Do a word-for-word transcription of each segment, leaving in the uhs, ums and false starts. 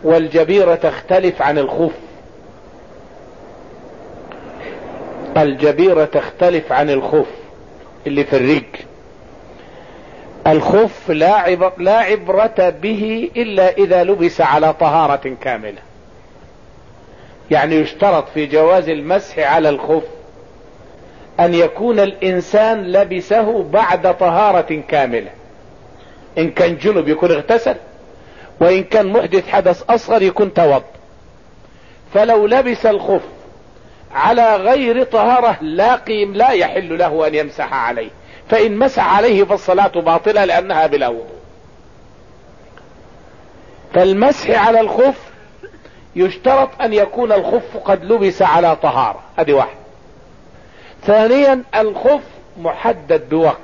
والجبيرة تختلف عن الخف. الجبيرة تختلف عن الخف اللي في الرجل. الخف لا عبرة, لا عبرة به إلا إذا لبس على طهارة كاملة. يعني يشترط في جواز المسح على الخف أن يكون الإنسان لبسه بعد طهارة كاملة. إن كان جنب يكون اغتسل، وإن كان محدث حدث أصغر يكون توضأ. فلو لبس الخف على غير طهارة لا قيم لا يحل له أن يمسح عليه، فإن مسح عليه فالصلاة باطلة لأنها بلا وضوء. فالمسح على الخف يشترط أن يكون الخف قد لبس على طهارة، هذه واحد. ثانيا الخف محدد بوقت،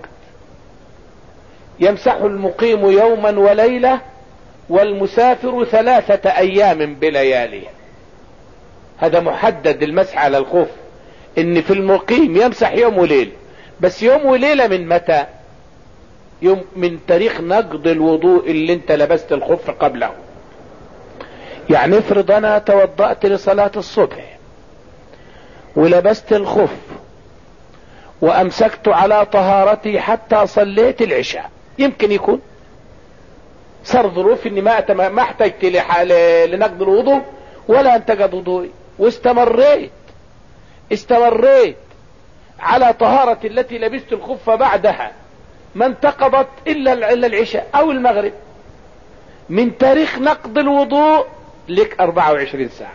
يمسح المقيم يوما وليلة والمسافر ثلاثة أيام بلياليه. هذا محدد المسح على الخف، إن في المقيم يمسح يوم وليلة، بس يوم وليلة من متى؟ يوم من تاريخ نقض الوضوء اللي انت لبست الخف قبله. يعني افرض انا توضأت لصلاة الصبح ولبست الخف وامسكت على طهارتي حتى صليت العشاء، يمكن يكون صار ظروف اني ما ما احتجت لنقض الوضوء ولا انتقض وضوئي، واستمريت استمريت على طهارة التي لبست الخف بعدها ما انتقضت الا العشاء او المغرب. من تاريخ نقض الوضوء لك اربعة وعشرين ساعة.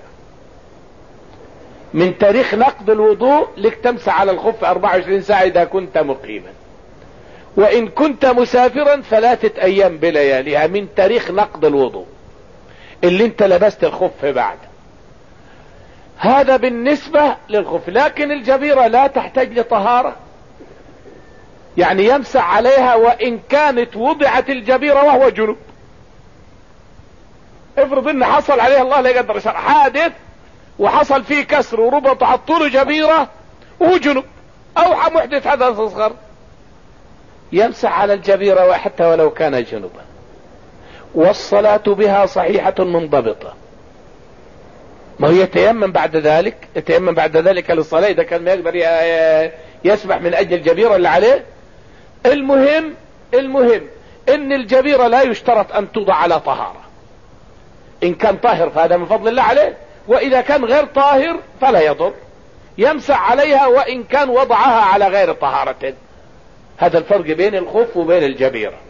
من تاريخ نقض الوضوء لك تمسح على الخف اربعة وعشرين ساعة اذا كنت مقيما، وان كنت مسافرا ثلاثة ايام بلياليها من تاريخ نقض الوضوء اللي انت لبست الخف بعد. هذا بالنسبة للخف. لكن الجبيرة لا تحتاج لطهارة، يعني يمسح عليها وان كانت وضعت الجبيرة وهو جنب. افرض ان حصل عليها الله لا يقدر شر حادث وحصل فيه كسر وربط حطوله جبيرة وهو جنب او محدث حدث اصغر، يمسح على الجبيرة حتى ولو كان جنبا، والصلاة بها صحيحة منضبطة. ما هو يتيمم بعد ذلك، يتيمم بعد ذلك للصلاة اذا كان ما يقدر يسبح من اجل الجبيرة اللي عليه. المهم المهم ان الجبيرة لا يشترط ان توضع على طهارة. ان كان طاهر فهذا من فضل الله عليه، واذا كان غير طاهر فلا يضر، يمسح عليها وان كان وضعها على غير طهارة. هذا الفرق بين الخف وبين الجبيرة.